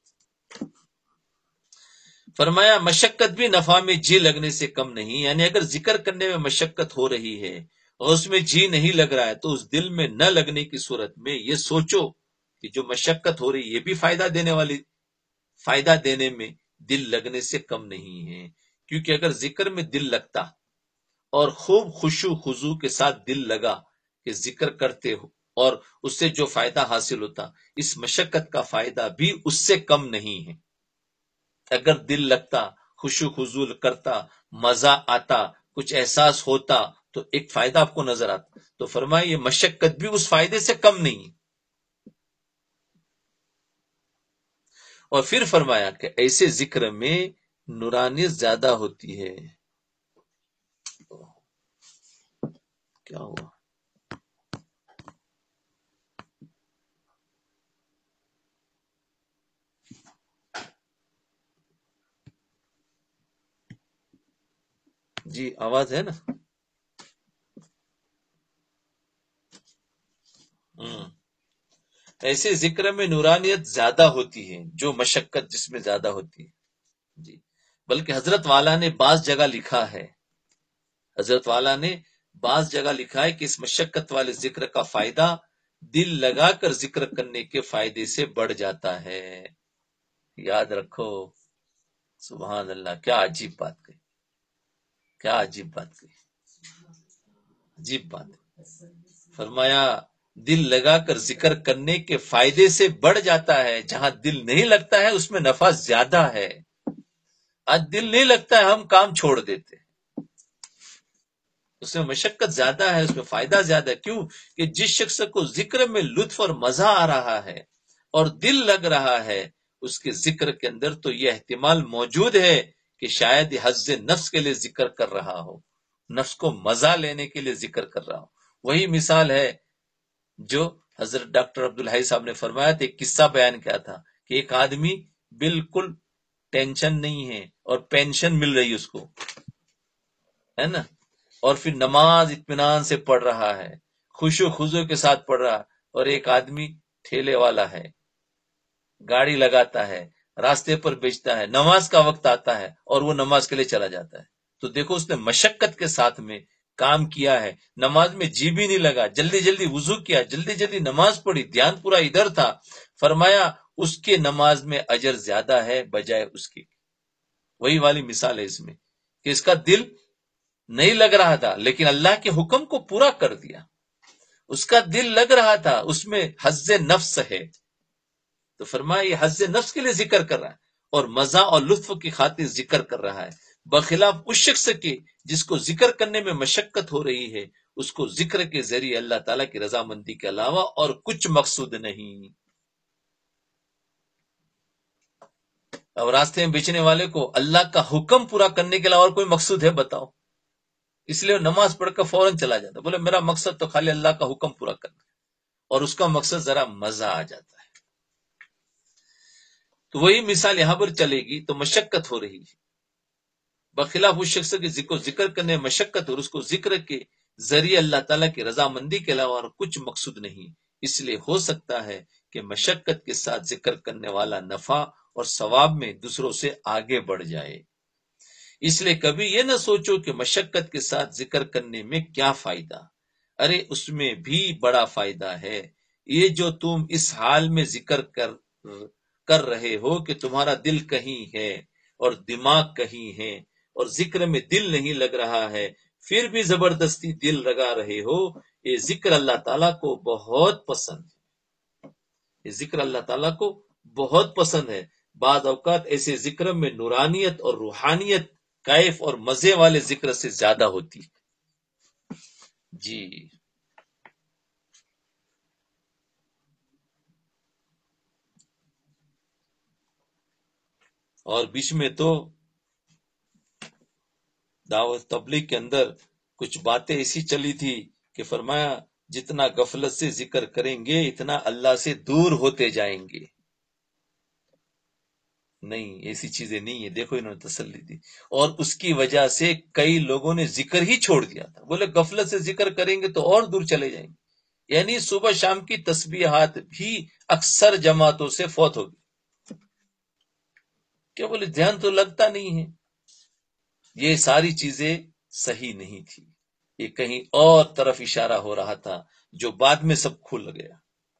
فرمایا مشقت بھی نفع میں جی لگنے سے کم نہیں. یعنی اگر ذکر کرنے میں مشقت ہو رہی ہے اور اس میں جی نہیں لگ رہا ہے، تو اس دل میں نہ لگنے کی صورت میں یہ سوچو کہ جو مشقت ہو رہی یہ بھی فائدہ دینے والی فائدہ دینے میں دل لگنے سے کم نہیں ہے. کیونکہ اگر ذکر میں دل لگتا اور خوب خشوع خضوع کے ساتھ دل لگا کہ ذکر کرتے ہو اور اس سے جو فائدہ حاصل ہوتا، اس مشقت کا فائدہ بھی اس سے کم نہیں ہے. اگر دل لگتا، خشوع خضوع کرتا، مزہ آتا، کچھ احساس ہوتا، تو ایک فائدہ آپ کو نظر آتا. تو فرمایا یہ مشقت بھی اس فائدے سے کم نہیں. اور پھر فرمایا کہ ایسے ذکر میں نورانیت زیادہ ہوتی ہے. کیا ہوا؟ جی آواز ہے نا؟ ہم ایسے ذکر میں نورانیت زیادہ ہوتی ہے جو مشقت جس میں زیادہ ہوتی ہے. جی بلکہ حضرت والا نے بعض جگہ لکھا ہے حضرت والا نے بعض جگہ لکھا ہے کہ اس مشقت والے ذکر کا فائدہ دل لگا کر ذکر کرنے کے فائدے سے بڑھ جاتا ہے. یاد رکھو. سبحان اللہ، کیا عجیب بات کہی، کیا عجیب بات کہی، عجیب بات. فرمایا دل لگا کر ذکر کرنے کے فائدے سے بڑھ جاتا ہے. جہاں دل نہیں لگتا ہے اس میں نفع زیادہ ہے. آج دل نہیں لگتا ہے، ہم کام چھوڑ دیتے، اس میں مشقت زیادہ ہے، اس میں فائدہ زیادہ ہے. کیوں کہ جس شخص کو ذکر میں لطف اور مزہ آ رہا ہے اور دل لگ رہا ہے، اس کے ذکر کے اندر تو یہ احتمال موجود ہے کہ شاید یہ حظ نفس کے لیے ذکر کر رہا ہو، نفس کو مزہ لینے کے لیے ذکر کر رہا ہو. وہی مثال ہے جو حضرت ڈاکٹر عبدالحی صاحب نے فرمایا تھا. ایک قصہ بیان کیا تھا کہ ایک آدمی بالکل ٹینشن نہیں ہے اور پینشن مل رہی اس کو، ہے نا، اور پھر نماز اطمینان سے پڑھ رہا ہے، خشوع خضوع کے ساتھ پڑھ رہا. اور ایک آدمی ٹھیلے والا ہے، گاڑی لگاتا ہے، راستے پر بیچتا ہے، نماز کا وقت آتا ہے اور وہ نماز کے لیے چلا جاتا ہے. تو دیکھو اس نے مشقت کے ساتھ میں کام کیا ہے، نماز میں جی بھی نہیں لگا، جلدی جلدی وضو کیا، جلدی جلدی نماز پڑھی، دھیان پورا ادھر تھا. فرمایا اس کے نماز میں اجر زیادہ ہے بجائے اس کی. وہی والی مثال ہے اس میں کہ اس کا دل نہیں لگ رہا تھا لیکن اللہ کے حکم کو پورا کر دیا. اس کا دل لگ رہا تھا، اس میں حظ نفس ہے، تو فرمایا یہ حظ نفس کے لیے ذکر کر رہا ہے اور مزہ اور لطف کی خاطر ذکر کر رہا ہے. بخلاف اس شخص کے جس کو ذکر کرنے میں مشقت ہو رہی ہے، اس کو ذکر کے ذریعے اللہ تعالیٰ کی رضامندی کے علاوہ اور کچھ مقصود نہیں. اب راستے میں بیچنے والے کو اللہ کا حکم پورا کرنے کے علاوہ اور کوئی مقصود ہے بتاؤ؟ اس لیے نماز پڑھ کر فوراً چلا جاتا، بولے میرا مقصد تو خالی اللہ کا حکم پورا کرنا، اور اس کا مقصد ذرا مزہ آ جاتا ہے. تو وہی مثال یہاں پر چلے گی. تو مشقت ہو رہی ہے، بخلاف اس شخص کے ذکر ذکر کرنے مشقت اور اس کو ذکر کے ذریعے اللہ تعالیٰ کی رضامندی کے علاوہ اور کچھ مقصود نہیں. اس لیے ہو سکتا ہے کہ مشقت کے ساتھ ذکر کرنے والا نفع اور ثواب میں دوسروں سے آگے بڑھ جائے. اس لیے کبھی یہ نہ سوچو کہ مشقت کے ساتھ ذکر کرنے میں کیا فائدہ، ارے اس میں بھی بڑا فائدہ ہے. یہ جو تم اس حال میں ذکر کر کر رہے ہو کہ تمہارا دل کہیں ہے اور دماغ کہیں ہے اور ذکر میں دل نہیں لگ رہا ہے، پھر بھی زبردستی دل لگا رہے ہو، یہ ذکر اللہ تعالیٰ کو بہت پسند ہے. یہ ذکر اللہ تعالیٰ کو بہت پسند ہے. بعض اوقات ایسے ذکر میں نورانیت اور روحانیت کیف اور مزے والے ذکر سے زیادہ ہوتی ہے. جی اور بیچ میں تو دعوت تبلیغ کے اندر کچھ باتیں ایسی چلی تھی کہ فرمایا جتنا غفلت سے ذکر کریں گے اتنا اللہ سے دور ہوتے جائیں گے. نہیں، ایسی چیزیں نہیں ہیں. دیکھو انہوں نے تسلی دی، اور اس کی وجہ سے کئی لوگوں نے ذکر ہی چھوڑ دیا تھا. بولے غفلت سے ذکر کریں گے تو اور دور چلے جائیں گے. یعنی صبح شام کی تسبیحات بھی اکثر جماعتوں سے فوت ہوگی. کیا بولے دھیان تو لگتا نہیں ہے. یہ ساری چیزیں صحیح نہیں تھی، یہ کہیں اور طرف اشارہ ہو رہا تھا جو بعد میں سب کھل گیا.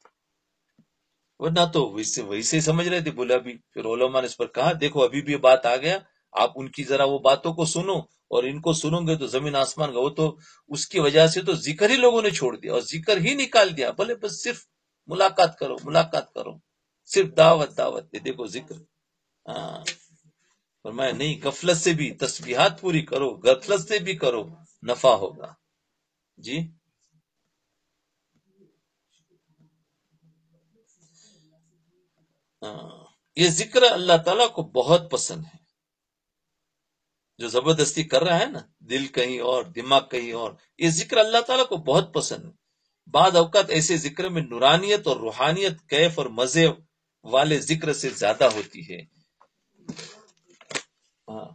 ورنہ تو ویسے ویسے سمجھ رہے تھے. بولے ابھی پھر علماء نے اس پر کہا دیکھو ابھی بھی بات آ گیا، آپ ان کی ذرا وہ باتوں کو سنو، اور ان کو سنو گے تو زمین آسمان کا. وہ تو اس کی وجہ سے تو ذکر ہی لوگوں نے چھوڑ دیا اور ذکر ہی نکال دیا. بولے بس صرف ملاقات کرو ملاقات کرو، صرف دعوت دعوت دے. دیکھو ذکر، ہاں فرمایا نہیں، غفلت سے بھی تسبیحات پوری کرو، غفلت سے بھی کرو، نفع ہوگا. جی ہاں، یہ ذکر اللہ تعالیٰ کو بہت پسند ہے. جو زبردستی کر رہا ہے نا، دل کہیں اور دماغ کہیں اور، یہ ذکر اللہ تعالیٰ کو بہت پسند ہے. بعض اوقات ایسے ذکر میں نورانیت اور روحانیت کیف اور مزے والے ذکر سے زیادہ ہوتی ہے. ہاں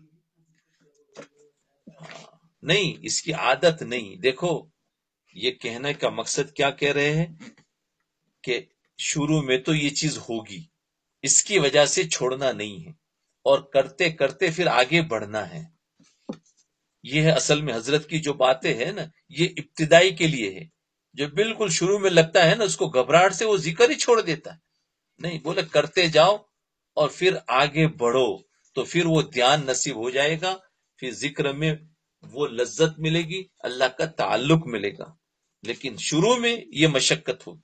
نہیں، اس کی عادت نہیں. دیکھو یہ کہنے کا مقصد کیا کہہ رہے ہیں کہ شروع میں تو یہ چیز ہوگی، اس کی وجہ سے چھوڑنا نہیں ہے، اور کرتے کرتے پھر آگے بڑھنا ہے. یہ ہے اصل میں حضرت کی جو باتیں ہیں نا، یہ ابتدائی کے لیے ہے. جو بالکل شروع میں لگتا ہے نا اس کو گھبراہٹ سے وہ ذکر ہی چھوڑ دیتا ہے. نہیں، بولے کرتے جاؤ اور پھر آگے بڑھو تو پھر وہ دھیان نصیب ہو جائے گا. پھر ذکر میں وہ لذت ملے گی، اللہ کا تعلق ملے گا. لیکن شروع میں یہ مشقت ہوگی.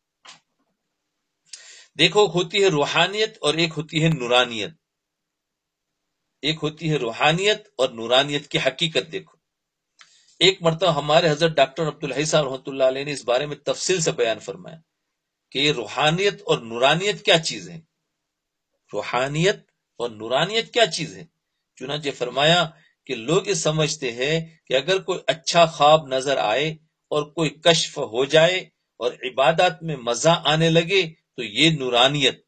دیکھو ہوتی ہے روحانیت اور ایک ہوتی ہے نورانیت. ایک ہوتی ہے روحانیت اور نورانیت کی حقیقت. دیکھو ایک مرتبہ ہمارے حضرت ڈاکٹر عبدالحی صاحب رحمۃ اللہ علیہ نے اس بارے میں تفصیل سے بیان فرمایا کہ یہ روحانیت اور نورانیت کیا چیز ہے. روحانیت اور نورانیت کیا چیز ہے. چنانچہ فرمایا کہ لوگ یہ سمجھتے ہیں کہ اگر کوئی اچھا خواب نظر آئے اور کوئی کشف ہو جائے اور عبادات میں مزہ آنے لگے تو یہ نورانیت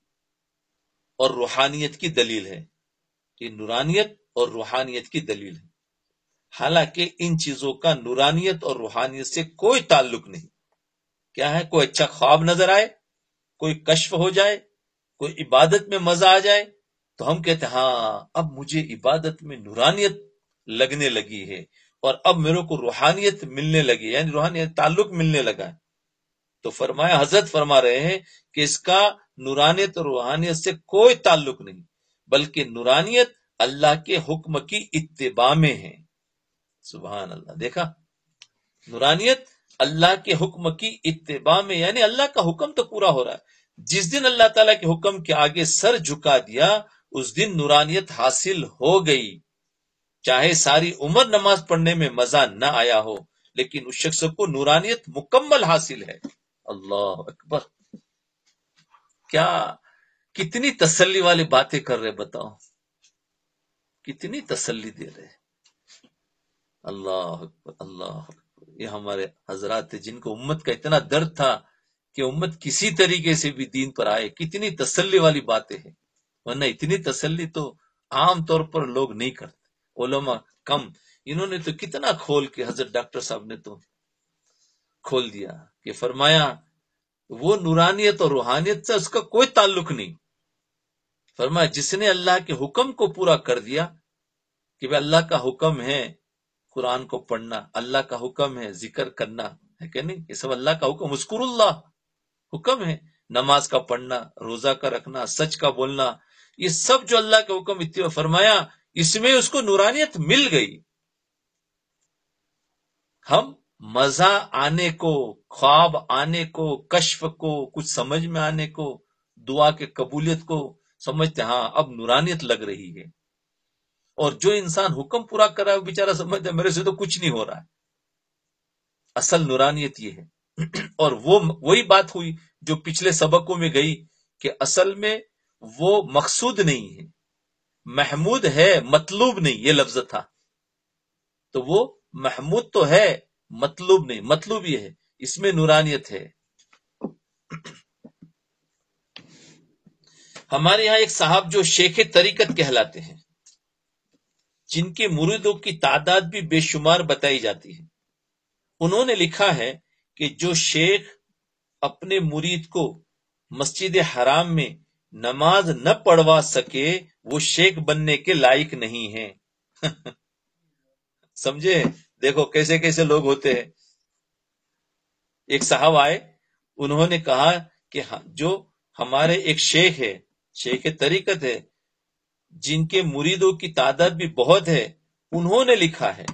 اور روحانیت کی دلیل ہے. یہ نورانیت اور روحانیت کی دلیل ہے. حالانکہ ان چیزوں کا نورانیت اور روحانیت سے کوئی تعلق نہیں. کیا ہے؟ کوئی اچھا خواب نظر آئے، کوئی کشف ہو جائے، کوئی عبادت میں مزہ آ جائے تو ہم کہتے ہیں ہاں اب مجھے عبادت میں نورانیت لگنے لگی ہے اور اب میرے کو روحانیت ملنے لگی، یعنی روحانیت تعلق ملنے لگا ہے. تو فرمایا، حضرت فرما رہے ہیں کہ اس کا نورانیت اور روحانیت سے کوئی تعلق نہیں، بلکہ نورانیت اللہ کے حکم کی اتباع میں ہے. سبحان اللہ. دیکھا، نورانیت اللہ کے حکم کی اتباع میں، یعنی اللہ کا حکم تو پورا ہو رہا ہے. جس دن اللہ تعالیٰ کے حکم کے آگے سر جھکا دیا اس دن نورانیت حاصل ہو گئی. چاہے ساری عمر نماز پڑھنے میں مزہ نہ آیا ہو لیکن اس شخص کو نورانیت مکمل حاصل ہے. اللہ اکبر. کیا کتنی تسلی والی باتیں کر رہے، بتاؤ کتنی تسلی دے رہے. اللہ اکبر اللہ اکبر. یہ ہمارے حضرات تھے جن کو امت کا اتنا درد تھا کہ امت کسی طریقے سے بھی دین پر آئے. کتنی تسلی والی باتیں ہیں، ورنہ اتنی تسلی تو عام طور پر لوگ نہیں کرتے، علماء کم. انہوں نے تو کتنا کھول کے، حضرت ڈاکٹر صاحب نے تو کھول دیا کہ فرمایا وہ نورانیت اور روحانیت سے اس کا کوئی تعلق نہیں. فرمایا جس نے اللہ کے حکم کو پورا کر دیا کہ بھئی اللہ کا حکم ہے قرآن کو پڑھنا، اللہ کا حکم ہے ذکر کرنا، ہے کہ نہیں؟ یہ سب اللہ کا حکم، اذکروا اللہ حکم ہے. نماز کا پڑھنا، روزہ کا رکھنا، سچ کا بولنا، یہ سب جو اللہ کا حکم اتباع. فرمایا اس میں اس کو نورانیت مل گئی. ہم مزہ آنے کو، خواب آنے کو، کشف کو، کچھ سمجھ میں آنے کو، دعا کے قبولیت کو سمجھتے ہاں اب نورانیت لگ رہی ہے. اور جو انسان حکم پورا کر رہا ہے وہ بیچارہ سمجھتا ہے میرے سے تو کچھ نہیں ہو رہا ہے. اصل نورانیت یہ ہے. اور وہ وہی بات ہوئی جو پچھلے سبقوں میں گئی کہ اصل میں وہ مقصود نہیں ہے، محمود ہے، مطلوب نہیں، یہ لفظ تھا. تو وہ محمود تو ہے، مطلوب نہیں، مطلوب یہ ہے اس میں نورانیت ہے۔ ہمارے یہاں ایک صاحب جو شیخ طریقت کہلاتے ہیں، جن کے مریدوں کی تعداد بھی بے شمار بتائی جاتی ہے، انہوں نے لکھا ہے کہ جو شیخ اپنے مرید کو مسجد حرام میں نماز نہ پڑھوا سکے وہ شیخ بننے کے لائق نہیں ہے۔ سمجھے؟ دیکھو کیسے کیسے لوگ ہوتے ہیں۔ ایک صاحب آئے، انہوں نے کہا کہ جو ہمارے ایک شیخ ہے، شیخ طریقت ہے، جن کے مریدوں کی تعداد بھی بہت ہے، انہوں نے لکھا ہے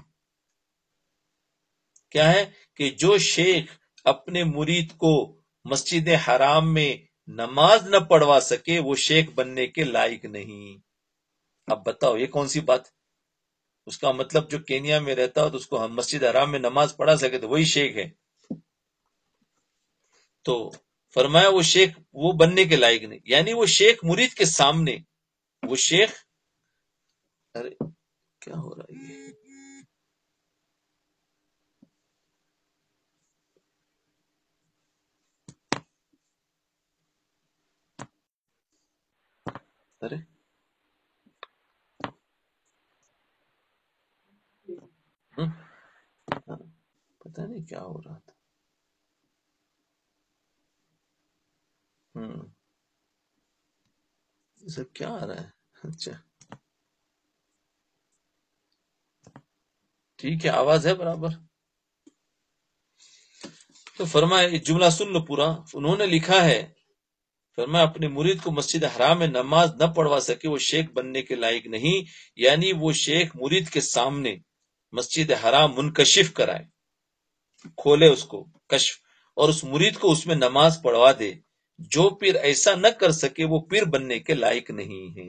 کیا ہے کہ جو شیخ اپنے مرید کو مسجد حرام میں نماز نہ پڑھوا سکے وہ شیخ بننے کے لائق نہیں۔ اب بتاؤ یہ کون سی بات؟ اس کا مطلب جو کینیا میں رہتا ہو تو اس کو ہم مسجد حرام میں نماز پڑھا سکے تو وہی شیخ ہے۔ تو فرمایا وہ شیخ وہ بننے کے لائق نہیں، یعنی وہ شیخ مرید کے سامنے وہ شیخ، ارے کیا ہو رہا ہے یہ؟ ارے پتہ نہیں کیا ہو رہا تھا۔ ہوں یہ سب کیا آ رہا ہے؟ اچھا ٹھیک ہے، آواز ہے برابر؟ تو فرمایا جملہ سن لو پورا، انہوں نے لکھا ہے، فرمایا اپنے مرید کو مسجد حرام میں نماز نہ پڑھوا سکے وہ شیخ بننے کے لائق نہیں، یعنی وہ شیخ مرید کے سامنے مسجد حرام منکشف کرائے، کھولے اس کو کشف، اور اس مرید کو اس میں نماز پڑھوا دے۔ جو پیر ایسا نہ کر سکے وہ پیر بننے کے لائق نہیں ہے۔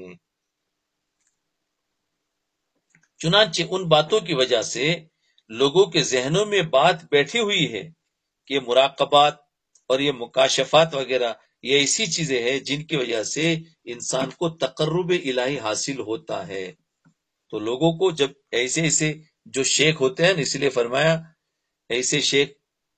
چنانچہ ان باتوں کی وجہ سے لوگوں کے ذہنوں میں بات بیٹھی ہوئی ہے کہ مراقبات اور یہ مکاشفات وغیرہ یہ ایسی چیزیں ہیں جن کی وجہ سے انسان کو تقرب الہی حاصل ہوتا ہے۔ تو لوگوں کو جب ایسے ایسے جو شیخ ہوتے ہیں اس لیے فرمایا ایسے شیخ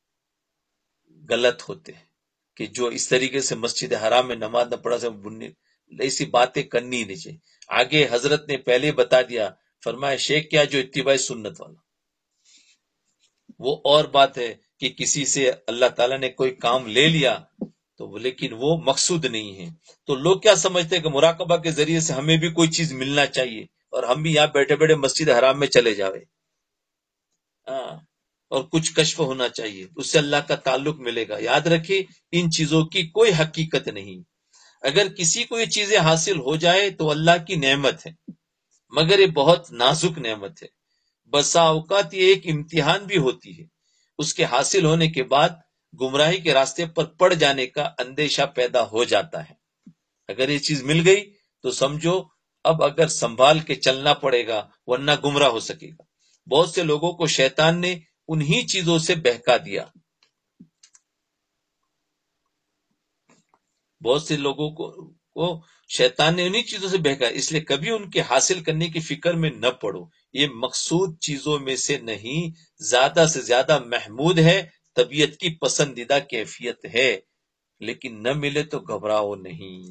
غلط ہوتے ہیں کہ جو اس طریقے سے مسجد حرام میں نماز نہ پڑھا سے بننے ایسی باتیں کرنی نہیں چاہیے۔ آگے حضرت نے پہلے بتا دیا، فرمایا شیخ کیا جو اتباع سنت والا، وہ اور بات ہے کہ کسی سے اللہ تعالیٰ نے کوئی کام لے لیا تو لیکن وہ مقصود نہیں ہے۔ تو لوگ کیا سمجھتے ہیں کہ مراقبہ کے ذریعے سے ہمیں بھی کوئی چیز ملنا چاہیے اور ہم بھی یہاں بیٹھے بیٹھے مسجد حرام میں چلے جاوے، ہاں، اور کچھ کشف ہونا چاہیے، اس سے اللہ کا تعلق ملے گا۔ یاد رکھیں ان چیزوں کی کوئی حقیقت نہیں۔ اگر کسی کو یہ چیزیں حاصل ہو جائے تو اللہ کی نعمت ہے، مگر یہ بہت نازک نعمت ہے۔ بسا اوقات یہ ایک امتحان بھی ہوتی ہے، اس کے حاصل ہونے کے بعد گمراہی کے راستے پر پڑ جانے کا اندیشہ پیدا ہو جاتا ہے۔ اگر یہ چیز مل گئی تو سمجھو اب اگر سنبھال کے چلنا پڑے گا ورنہ گمراہ ہو سکے گا۔ بہت سے لوگوں کو شیطان نے انہی چیزوں سے بہکا دیا، بہت سے لوگوں کو کو شیطان نے انہی چیزوں سے بہکا، اس لیے کبھی ان کے حاصل کرنے کی فکر میں نہ پڑو۔ یہ مقصود چیزوں میں سے نہیں، زیادہ سے زیادہ محمود ہے، طبیعت کی پسندیدہ کیفیت ہے، لیکن نہ ملے تو گھبراؤ نہیں۔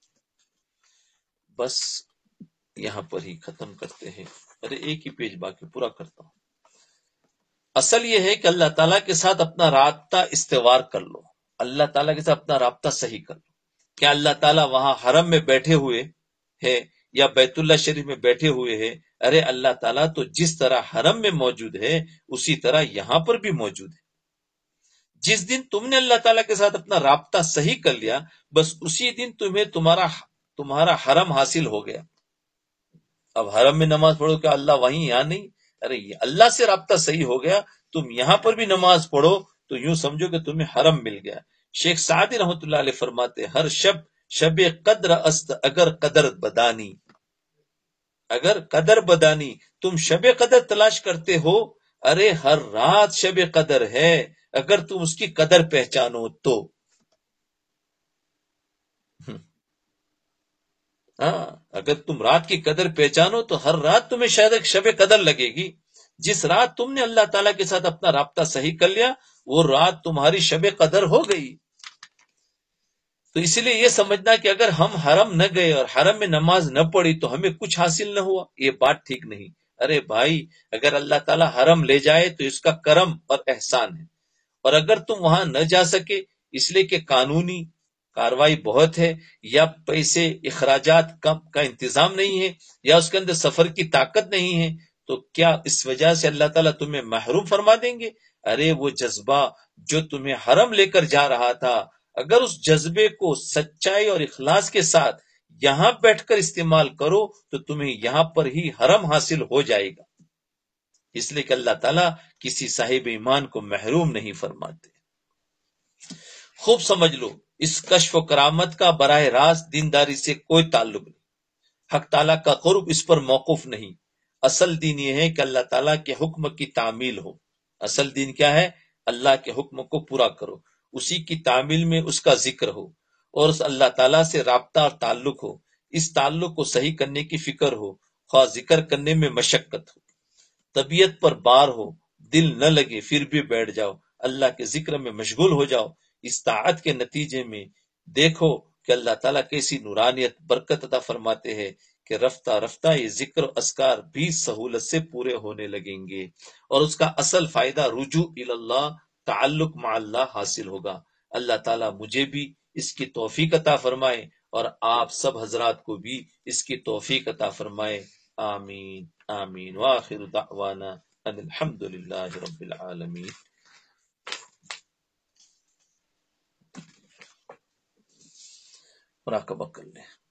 بس یہاں پر ہی ختم کرتے ہیں، ارے ایک ہی پیج باقی، پورا کرتا ہوں۔ اصل یہ ہے کہ اللہ تعالیٰ کے ساتھ اپنا رابطہ استوار کر لو، اللہ تعالیٰ کے ساتھ اپنا رابطہ صحیح کر لو۔ کیا اللہ تعالیٰ وہاں حرم میں بیٹھے ہوئے ہے یا بیت اللہ شریف میں بیٹھے ہوئے ہے؟ ارے اللہ تعالیٰ تو جس طرح حرم میں موجود ہے اسی طرح یہاں پر بھی موجود ہے۔ جس دن تم نے اللہ تعالیٰ کے ساتھ اپنا رابطہ صحیح کر لیا بس اسی دن تمہیں تمہارا تمہارا حرم حاصل ہو گیا۔ اب حرم میں نماز پڑھو کہ اللہ وہیں یہاں نہیں؟ ارے یہ اللہ سے رابطہ صحیح ہو گیا، تم یہاں پر بھی نماز پڑھو تو یوں سمجھو کہ تمہیں حرم مل گیا۔ شیخ سعدی رحمۃ اللہ علیہ فرماتے ہر شب شب قدر است اگر قدر بدانی، اگر قدر بدانی تم شب قدر تلاش کرتے ہو، ارے ہر رات شب قدر ہے اگر تم اس کی قدر پہچانو تو۔ ہاں اگر تم رات کی قدر پہچانو تو ہر رات تمہیں شاید ایک شب قدر لگے گی۔ جس رات تم نے اللہ تعالیٰ کے ساتھ اپنا رابطہ صحیح کر لیا وہ رات تمہاری شب قدر ہو گئی. تو اس لیے یہ سمجھنا کہ اگر ہم حرم نہ گئے اور حرم میں نماز نہ پڑھی تو ہمیں کچھ حاصل نہ ہوا، یہ بات ٹھیک نہیں. ارے بھائی، اگر اللہ تعالیٰ حرم لے جائے تو اس کا کرم اور احسان ہے، اور اگر تم وہاں نہ جا سکے اس لیے کہ قانونی کاروائی بہت ہے، یا پیسے اخراجات کا کا انتظام نہیں ہے، یا اس کے اندر سفر کی طاقت نہیں ہے، تو کیا اس وجہ سے اللہ تعالیٰ تمہیں محروم فرما دیں گے؟ ارے وہ جذبہ جو تمہیں حرم لے کر جا رہا تھا، اگر اس جذبے کو سچائی اور اخلاص کے ساتھ یہاں بیٹھ کر استعمال کرو تو تمہیں یہاں پر ہی حرم حاصل ہو جائے گا. اس لیے کہ اللہ تعالیٰ کسی صاحب ایمان کو محروم نہیں فرماتے. خوب سمجھ لو، اس کشف و کرامت کا براہ راست دینداری سے کوئی تعلق نہیں. حق تعالیٰ کا قرب اس پر موقف نہیں. اصل دین یہ ہے کہ اللہ تعالیٰ کے حکم کی تعمیل ہو. اصل دین کیا ہے؟ اللہ کے حکم کو پورا کرو، اسی کی تعمیل میں اس کا ذکر ہو، اور اس اللہ تعالیٰ سے رابطہ اور تعلق ہو. اس تعلق کو صحیح کرنے کی فکر ہو، خواہ ذکر کرنے میں مشقت ہو، طبیعت پر بار ہو، دل نہ لگے پھر بھی بیٹھ جاؤ، اللہ کے ذکر میں مشغول ہو جاؤ. اس طاعت کے نتیجے میں دیکھو کہ اللہ تعالیٰ کیسی نورانیت برکت عطا فرماتے ہیں کہ رفتہ رفتہ یہ ذکر و اذکار بھی سہولت سے پورے ہونے لگیں گے، اور اس کا اصل فائدہ رجوع اللہ، تعلق مع اللہ حاصل ہوگا. اللہ تعالیٰ مجھے بھی اس کی توفیق عطا فرمائے اور آپ سب حضرات کو بھی اس کی توفیق عطا فرمائے. آمین آمین. وآخر دعوانا ان الحمد للہ رب العالمین. مراقبہ کر لیں.